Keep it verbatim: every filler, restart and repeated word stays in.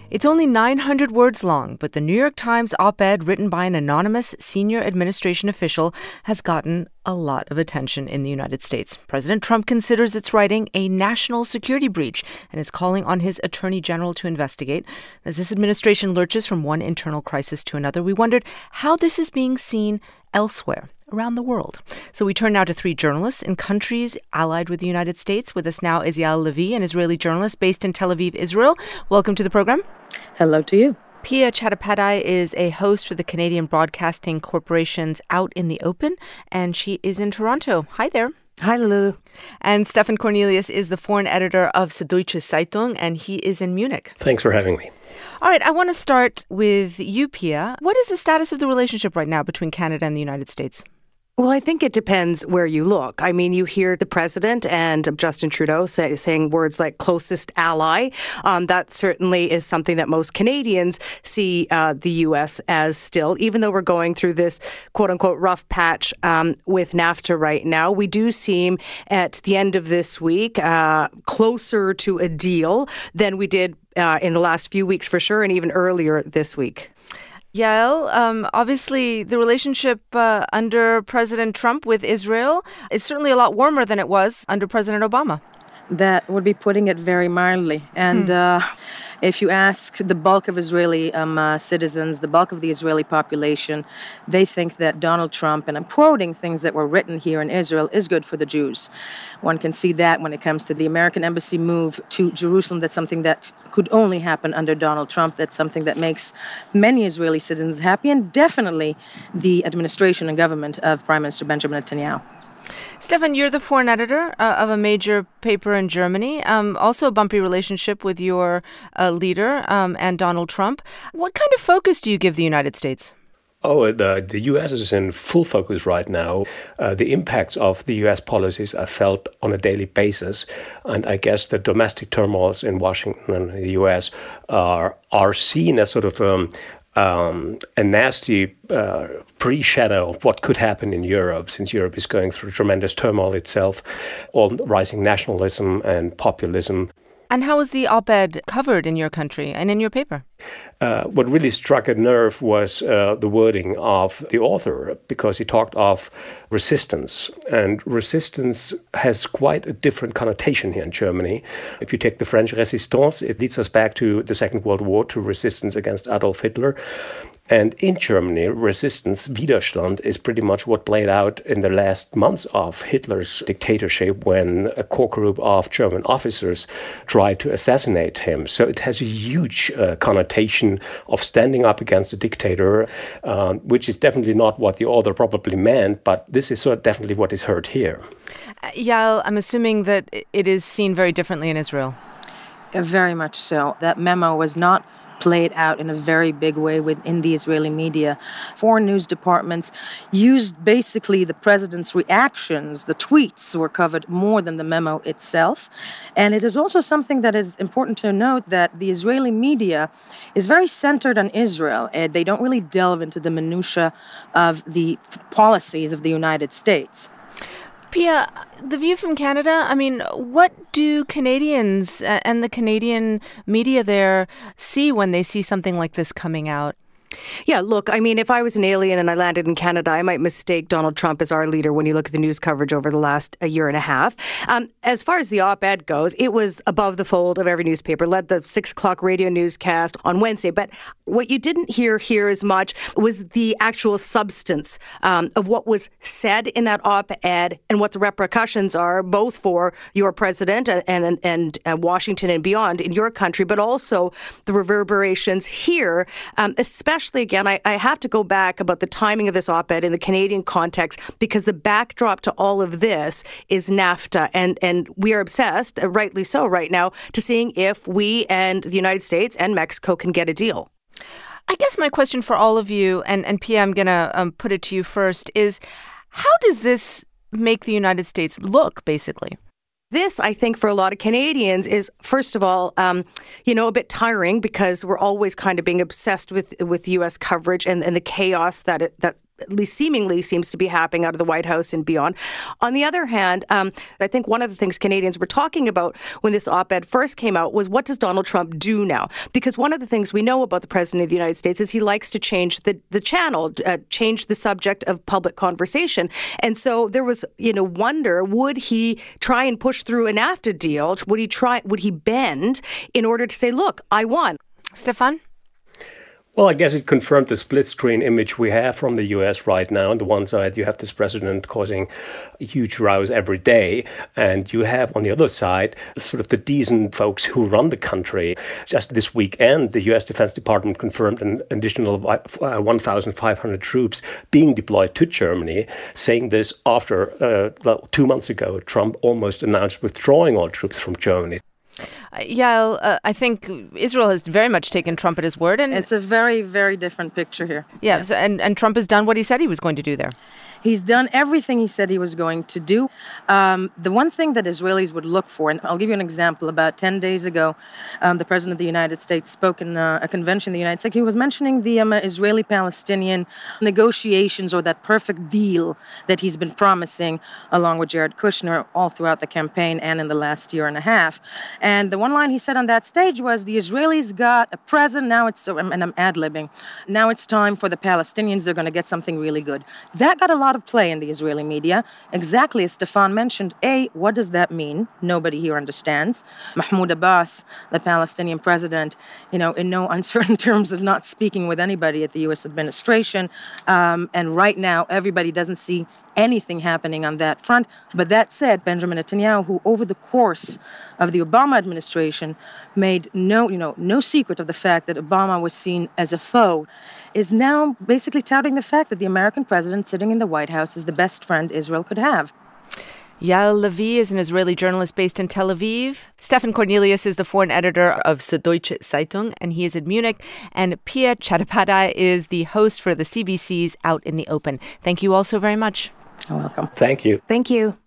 It's only nine hundred words long, but the New York Times op-ed written by an anonymous senior administration official has gotten a lot of attention in the United States. President Trump considers its writing a national security breach and is calling on his attorney general to investigate. As this administration lurches from one internal crisis to another, we wondered how this is being seen elsewhere around the world. So we turn now to three journalists in countries allied with the United States. With us now is Yael Levi, an Israeli journalist based in Tel Aviv, Israel. Welcome to the program. Hello to you. Pia Chattopadhyay is a host for the Canadian Broadcasting Corporation's Out in the Open, and she is in Toronto. Hi there. Hi, Lulu. And Stefan Cornelius is the foreign editor of Süddeutsche Zeitung, and he is in Munich. Thanks for having me. All right, I want to start with you, Pia. What is the status of the relationship right now between Canada and the United States? Well, I think it depends where you look. I mean, you hear the president and Justin Trudeau say, saying words like closest ally. Um, that certainly is something that most Canadians see uh, the U S as still, even though we're going through this quote unquote rough patch um, with NAFTA right now. We do seem at the end of this week uh, closer to a deal than we did uh, in the last few weeks for sure, and even earlier this week. Yael, um, obviously the relationship uh, under President Trump with Israel is certainly a lot warmer than it was under President Obama. That would be putting it very mildly. And hmm. uh, if you ask the bulk of Israeli um, uh, citizens, the bulk of the Israeli population, they think that Donald Trump, and I'm quoting things that were written here in Israel, is good for the Jews. One can see that when it comes to the American embassy move to Jerusalem. That's something that could only happen under Donald Trump. That's something that makes many Israeli citizens happy, and definitely the administration and government of Prime Minister Benjamin Netanyahu. Stefan, you're the foreign editor uh, of a major paper in Germany, um, also a bumpy relationship with your uh, leader um, and Donald Trump. What kind of focus do you give the United States? Oh, the, the U S is in full focus right now. Uh, the impacts of the U S policies are felt on a daily basis. And I guess the domestic turmoils in Washington and the U S are, are seen as sort of um, Um, a nasty uh, pre-shadow of what could happen in Europe, since Europe is going through tremendous turmoil itself, all rising nationalism and populism. And how was the op-ed covered in your country and in your paper? Uh, what really struck a nerve was uh, the wording of the author, because he talked of resistance. And resistance has quite a different connotation here in Germany. If you take the French resistance, it leads us back to the Second World War, to resistance against Adolf Hitler. And in Germany, resistance, Widerstand, is pretty much what played out in the last months of Hitler's dictatorship, when a core group of German officers tried to assassinate him. So it has a huge uh, connotation of standing up against a dictator, um, which is definitely not what the author probably meant, but this is sort of definitely what is heard here. Uh, Yael, I'm assuming that it is seen very differently in Israel. Uh, very much so. That memo was not played out in a very big way within the Israeli media. Foreign news departments used basically the president's reactions. The tweets were covered more than the memo itself. And it is also something that is important to note, that the Israeli media is very centered on Israel. And they don't really delve into the minutiae of the policies of the United States. Pia, the view from Canada, I mean, what do Canadians and the Canadian media there see when they see something like this coming out? Yeah, look, I mean, if I was an alien and I landed in Canada, I might mistake Donald Trump as our leader when you look at the news coverage over the last a year and a half. Um, as far as the op-ed goes, it was above the fold of every newspaper, led the six o'clock radio newscast on Wednesday. But what you didn't hear here as much was the actual substance um, of what was said in that op-ed and what the repercussions are, both for your president and, and, and uh, Washington and beyond in your country, but also the reverberations here, um, especially Again, I, I have to go back about the timing of this op-ed in the Canadian context, because the backdrop to all of this is NAFTA. And, and we are obsessed, rightly so right now, to seeing if we and the United States and Mexico can get a deal. I guess my question for all of you, and, and Pia, I'm going to um, put it to you first, is how does this make the United States look, basically? This, I think, for a lot of Canadians is, first of all, um, you know, a bit tiring, because we're always kind of being obsessed with with U S coverage and, and the chaos that it, that at least seemingly seems to be happening out of the White House and beyond. On the other hand, um, I think one of the things Canadians were talking about when this op-ed first came out was, what does Donald Trump do now? Because one of the things we know about the President of the United States is he likes to change the, the channel, uh, change the subject of public conversation. And so there was, you know, wonder, would he try and push through a NAFTA deal? Would he try, would he bend in order to say, look, I won? Stefan? Well, I guess it confirmed the split screen image we have from the U S right now. On the one side, you have this president causing huge rows every day. And you have, on the other side, sort of the decent folks who run the country. Just this weekend, the U S Defense Department confirmed an additional one thousand five hundred troops being deployed to Germany, saying this after, uh, well, two months ago, Trump almost announced withdrawing all troops from Germany. Uh, Yael, uh, I think Israel has very much taken Trump at his word. And it's a very, very different picture here. Yeah, yeah. So, and, and Trump has done what he said he was going to do there. He's done everything he said he was going to do. Um, the one thing that Israelis would look for, and I'll give you an example. About ten days ago, um, the President of the United States spoke in uh, a convention in the United States. He was mentioning the um, Israeli-Palestinian negotiations, or that perfect deal that he's been promising along with Jared Kushner all throughout the campaign and in the last year and a half. And the one line he said on that stage was, the Israelis got a present, now it's, and I'm ad-libbing, now it's time for the Palestinians, they're going to get something really good. That got a lot of play in the Israeli media. Exactly as Stefan mentioned, A, what does that mean? Nobody here understands. Mahmoud Abbas, the Palestinian president, you know, in no uncertain terms is not speaking with anybody at the U S administration. Um, and right now, everybody doesn't see anything happening on that front. But that said, Benjamin Netanyahu, who over the course of the Obama administration made no, you know, no secret of the fact that Obama was seen as a foe, is now basically touting the fact that the American president sitting in the White House is the best friend Israel could have. Yael Levi is an Israeli journalist based in Tel Aviv. Stefan Cornelius is the foreign editor of Süddeutsche Zeitung, and he is in Munich. And Pia Chattopadhyay is the host for the C B C's Out in the Open. Thank you all so very much. You're welcome. Thank you. Thank you.